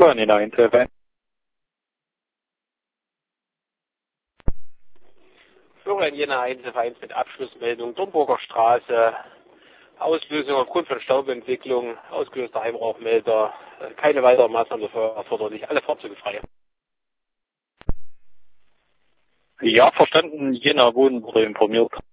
Jena 111. Florian Jena 111 mit Abschlussmeldung, Domburger Straße, Auslösung aufgrund von Staubentwicklung, ausgelöster Heimrauchmelder, keine weiteren Maßnahmen erforderlich, alle Fahrzeuge frei. Ja, verstanden, Jena Wohnen wurde informiert.